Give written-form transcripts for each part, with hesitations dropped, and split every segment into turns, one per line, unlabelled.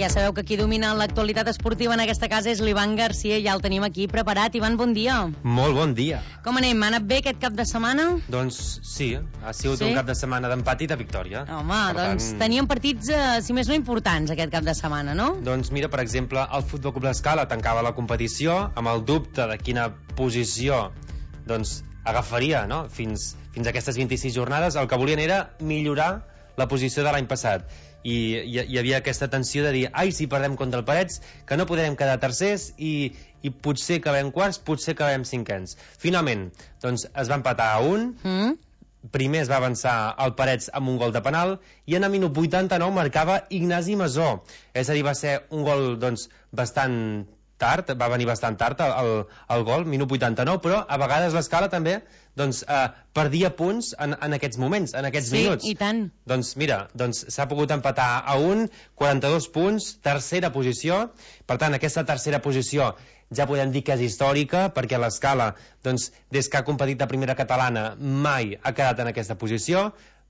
Ja sabeu que qui domina l'actualitat esportiva en aquesta casa és l'Ivan Garcia, ja el tenim aquí preparat. Ivan, bon dia.
Molt bon dia.
Com anem? Ha anat bé aquest cap de setmana?
Doncs sí, ha sigut un cap de setmana d'empat i de victòria.
Home, doncs teníem partits, si més no importants, aquest cap de setmana, no?
Doncs mira, per exemple, el Futbol Club L'Escala tancava la competició amb el dubte de quina posició doncs agafaria, no? fins a aquestes 26 jornades. El que volien era millorar la posició de l'any passat, i hi havia aquesta tensió de dir, ai, si perdem contra el Parets, que no podrem quedar tercers i potser acabem quarts, potser acabem cinquens. Finalment, doncs es va empatar a 1. Primer es va avançar el Parets amb un gol de penal, i en el minut 89 marcava Ignasi Masó. És a dir, va ser un gol doncs bastant tard, va venir bastant tard el gol, minut 89, però a vegades l'Escala també doncs, perdia punts en aquests moments, en aquests minuts.
Sí, i tant.
Doncs mira, s'ha pogut empatar a 1, 42 punts, tercera posició. Per tant, aquesta tercera posició ja podem dir que és històrica, perquè l'Escala, doncs, des que ha competit a primera catalana, mai ha quedat en aquesta posició.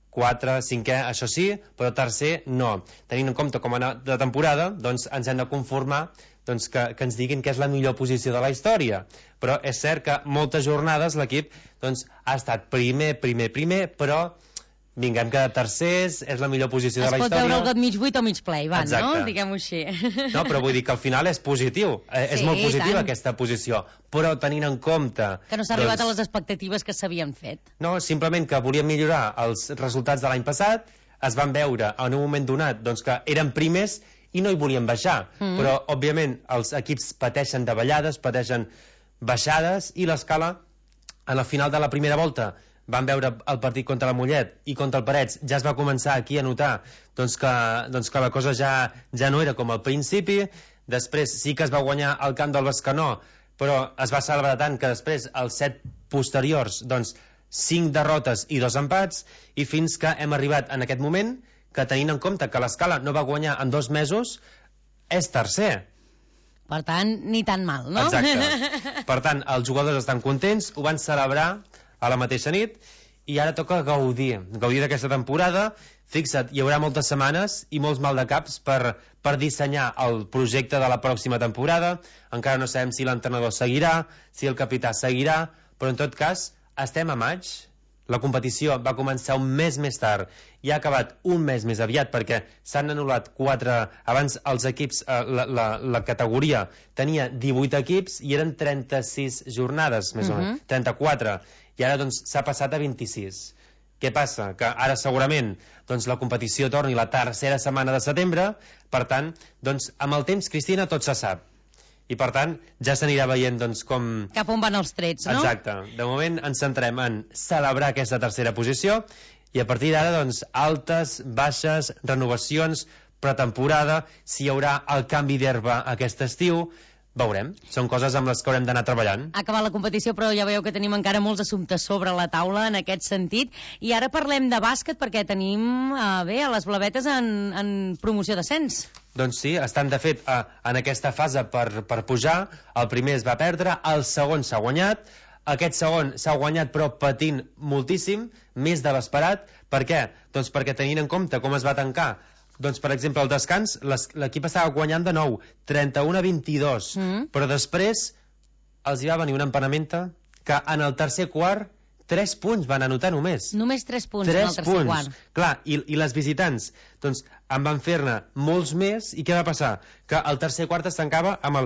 4, 5è, això sí, però tercer no. Tenint en compte com ha anat de temporada, doncs ens hem de conformar doncs, que ens diguin que és la millor posició de la història. Però és cert que moltes jornades l'equip doncs, ha estat primer, però vinga, hem quedat tercers, és la millor posició de la història.
Es pot veure el got mig buit o mig ple, Ivan,
exacte,
no? Diguem-ho així.
No, però vull dir que al final és positiu, és molt positiva aquesta posició, però tenint en compte...
Que no s'ha arribat a les expectatives que s'havien fet.
No, simplement que volíem millorar els resultats de l'any passat, es van veure en un moment donat doncs, que eren primers i no hi volien baixar, però òbviament els equips pateixen davallades, pateixen baixades, i l'Escala a la final de la primera volta van veure el partit contra la Mollet i contra el Parets, ja es va començar aquí a notar doncs que la cosa ja no era com al principi. Després sí que es va guanyar al camp del Bescanó, però es va celebrar tant que després els 7 posteriors doncs 5 derrotes i 2 empats, i fins que hem arribat en aquest moment que, tenint en compte que l'Escala no va guanyar en 2 mesos, és tercer.
Per tant, ni tan mal, no?
Exacte. Per tant, els jugadors estan contents, ho van celebrar a la mateixa nit, i ara toca gaudir d'aquesta temporada. Fixa't, hi haurà moltes setmanes i molts maldecaps per dissenyar el projecte de la pròxima temporada. Encara no sabem si l'entrenador seguirà, si el capità seguirà, però en tot cas, estem a maig. La competició va començar un mes més tard i ha acabat un mes més aviat, perquè s'han anul·lat 4... Abans els equips, la categoria tenia 18 equips i eren 36 jornades, més o menys, 34, i ara doncs s'ha passat a 26. Què passa? Que ara segurament doncs, la competició torni la tercera setmana de setembre, per tant, doncs, amb el temps, Cristina, tot se sap. I per tant, ja s'anirà veient doncs, com...
Cap on van els trets, no?
Exacte. De moment ens centrem en celebrar aquesta tercera posició, i a partir d'ara, doncs, altes, baixes, renovacions, pretemporada, si hi haurà el canvi d'herba aquest estiu, veurem. Són coses amb les que haurem d'anar treballant.
Ha acabat la competició, però ja veieu que tenim encara molts assumptes sobre la taula en aquest sentit. I ara parlem de bàsquet, perquè tenim a les Blavetes en promoció d'ascens.
Doncs sí, estan de fet en aquesta fase per pujar. El primer es va perdre, el segon s'ha guanyat. Aquest segon s'ha guanyat però patint moltíssim, més de l'esperat. Per què? Doncs perquè, tenint en compte com es va tancar, doncs, per exemple, al descans l'equip estava guanyant de nou 31-22, però després els hi va venir una empanamenta que en el tercer quart 3 punts van anotar només.
Només 3 punts en el tercer quart.
Clar, i les visitants doncs en van fer-ne molts més, i què va passar? Que el tercer quart es tancava amb el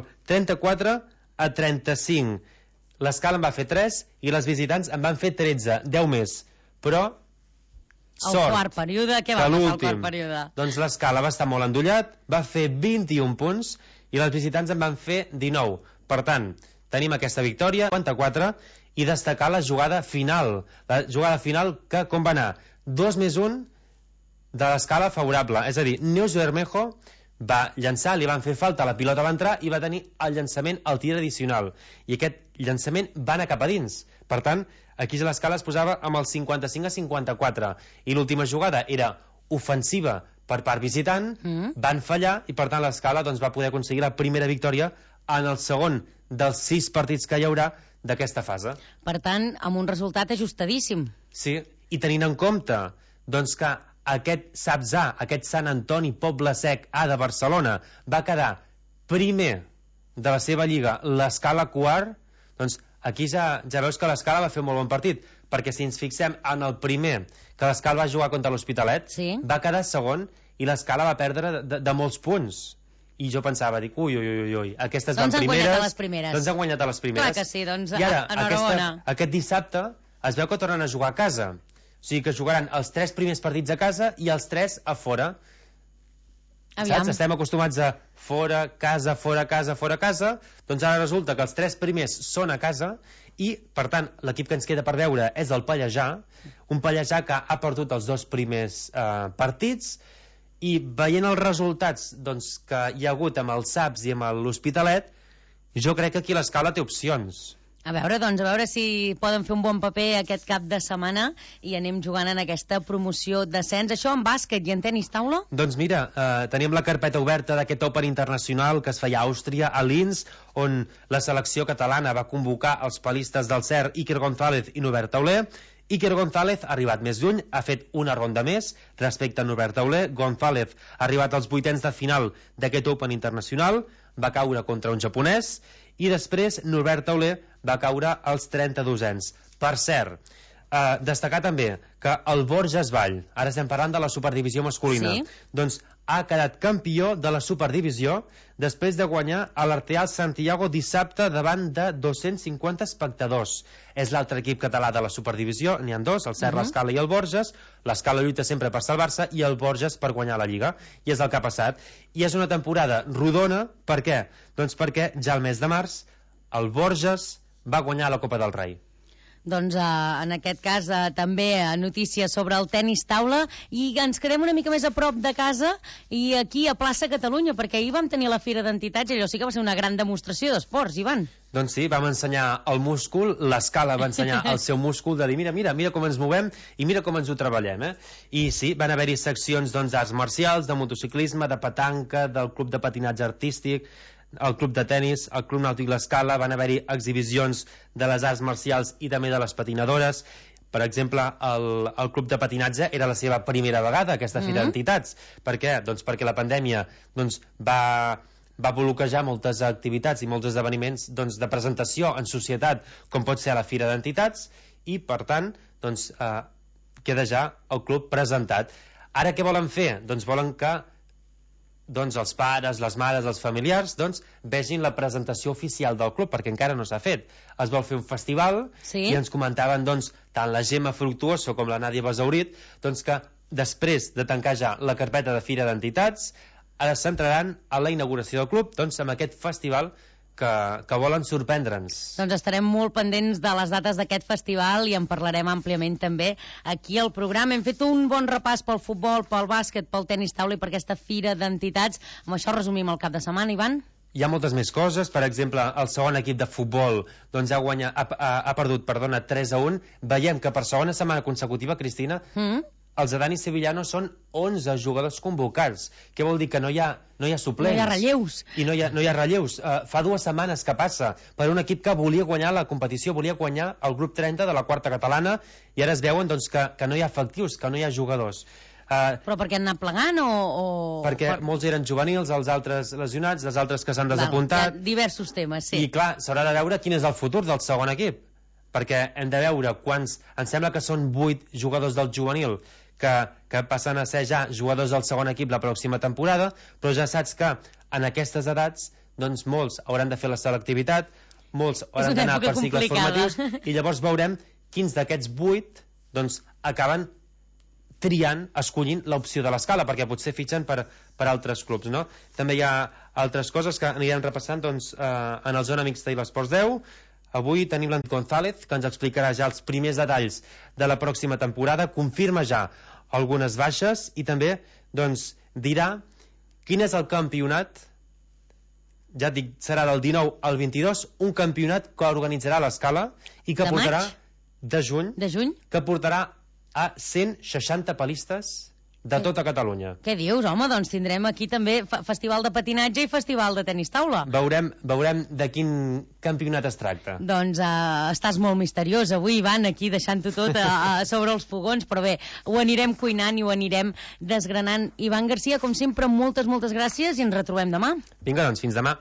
34-35. L'Escala en va fer 3 i les visitants en van fer 13, 10 més. Però
el quart període, què va passar al quart període?
Doncs l'Escala va estar molt endollat, va fer 21 punts i les visitants en van fer 19. Per tant, tenim aquesta victòria, 54, i destacar la jugada final. La jugada final que com va anar? 2+1 de l'Escala favorable. És a dir, Neus Bermejo va llançar, li van fer falta, la pilota va entrar i va tenir el llançament al tir addicional. I aquest llançament va anar cap a dins. Per tant, aquí l'Escala es posava amb el 55-54. I l'última jugada era ofensiva per part visitant, van fallar, i per tant l'Escala doncs, va poder aconseguir la primera victòria en el segon dels 6 partits que hi haurà d'aquesta fase.
Per tant, amb un resultat ajustadíssim.
Sí, i tenint en compte doncs, que aquest Sapsà, aquest Sant Antoni Poble Sec A de Barcelona, va quedar primer de la seva lliga, l'Escala quart, doncs aquí ja veus que l'Escala va fer un molt bon partit, perquè si ens fixem en el primer, que l'Escala va jugar contra l'Hospitalet, va quedar segon i l'Escala va perdre de molts punts. I jo pensava, dic, ui, aquestes van primeres. Doncs han guanyat a les primeres.
Clar que sí, doncs
i ara,
enhorabona.
aquest dissabte es veu que tornen a jugar a casa. O sigui que jugaran els 3 primers partits a casa i els 3 a fora. Saps? Estem acostumats a fora, casa, fora, casa, fora, casa. Doncs ara resulta que els 3 primers són a casa i, per tant, l'equip que ens queda per veure és el Pallejà, un Pallejà que ha perdut els 2 primers partits, i veient els resultats doncs, que hi ha hagut amb els Saps i amb l'Hospitalet, jo crec que aquí l'Escala té opcions.
A veure si poden fer un bon paper aquest cap de setmana i anem jugant en aquesta promoció d'ascens. Això en bàsquet i en tenis taula?
Doncs mira, tenim la carpeta oberta d'aquest Open internacional que es feia a Àustria, a Linz, on la selecció catalana va convocar els palistes del CER Iker González i Norbert Tauler. Iker González ha arribat més lluny, ha fet una ronda més respecte a Norbert Tauler. González ha arribat als 8ens de final d'aquest Open internacional, va caure contra un japonès, i després Norbert Tauler va caure als 32ens. Per cert, destacar també que el Borges Vall, ara estem parlant de la superdivisió masculina, doncs ha quedat campió de la superdivisió després de guanyar a l'Arteal Santiago dissabte davant de 250 espectadors. És l'altre equip català de la superdivisió, n'hi ha 2, el CER, l'Escala i el Borges. L'Escala lluita sempre per salvar-se i el Borges per guanyar la Lliga, i és el que ha passat. I és una temporada rodona, per què? Doncs perquè ja al mes de març el Borges va guanyar la Copa del Rei.
Doncs en aquest cas també notícies sobre el tenis taula, i ens quedem una mica més a prop de casa i aquí a Plaça Catalunya, perquè ahir vam tenir la Fira d'Entitats i allò sí que va ser una gran demostració d'esports, Ivan.
Doncs sí, vam ensenyar el múscul, l'Escala va ensenyar el seu múscul de dir mira com ens movem i mira com ens ho treballem, I sí, van haver-hi seccions d'arts marcials, de motociclisme, de petanca, del club de patinatge artístic, el club de tennis, el club nàutic l'Escala, van haver-hi exhibicions de les arts marcials i també de les patinadores. Per exemple, el club de patinatge era la seva primera vegada a aquesta Fira d'Entitats. Per què? Doncs perquè la pandèmia va bloquejar moltes activitats i molts esdeveniments de presentació en societat, com pot ser a la Fira d'Entitats, i per tant queda ja el club presentat. Ara què volen fer? Doncs volen que els pares, les mares, els familiars vegin la presentació oficial del club, perquè encara no s'ha fet. Es vol fer un festival i ens comentaven tant la Gemma Fructuoso com la Nàdia Basaurit que després de tancar ja la carpeta de Fira d'Entitats es centraran a la inauguració del club amb aquest festival que volen sorprendre'ns.
Doncs estarem molt pendents de les dates d'aquest festival i en parlarem àmpliament també aquí al programa. Hem fet un bon repàs pel futbol, pel bàsquet, pel tenis taula i per aquesta Fira d'Entitats. Amb això resumim el cap de setmana, Ivan.
Hi ha moltes més coses. Per exemple, el segon equip de futbol ha perdut 3-1. Veiem que per segona setmana consecutiva, Cristina, els Adani Sevillano són 11 jugadors convocats. Què vol dir? Que no hi ha suplents.
No hi ha relleus.
I no hi ha relleus. Fa 2 setmanes que passa per un equip que volia guanyar la competició, volia guanyar el grup 30 de la quarta catalana, i ara es veuen que no hi ha efectius, que no hi ha jugadors.
Però perquè han anat plegant o...
Perquè molts eren juvenils, els altres lesionats, els altres que s'han desapuntat.
Diversos temes, sí.
I clar, s'haurà de veure quin és el futur del segon equip, perquè hem de veure quants... Em sembla que són 8 jugadors del juvenil que passen a ser ja jugadors del segon equip la pròxima temporada, però ja saps que en aquestes edats molts hauran de fer la selectivitat, molts hauran d'anar per cicles formatius, i llavors veurem quins d'aquests 8 acaben triant, escollint l'opció de l'Escala, perquè potser fitxen per altres clubs, no? També hi ha altres coses que anirem repassant en el Zona Mixta i l'Esports 10. Avui tenim l'Antonio González, que ens explicarà ja els primers detalls de la pròxima temporada, confirma ja algunes baixes i també dirà quin és el campionat, ja et dic, serà del 19 al 22, un campionat que organitzarà l'Escala i que portarà de juny, que portarà a 160 palistes de tota Catalunya.
Què dius, home? Doncs tindrem aquí també festival de patinatge i festival de tenis taula.
Veurem de quin campionat es tracta.
Doncs estàs molt misteriós avui, Ivan, aquí deixant-ho tot sobre els fogons, però bé, ho anirem cuinant i ho anirem desgranant. Ivan Garcia, com sempre, moltes gràcies i ens retrobem demà.
Vinga, doncs, fins demà.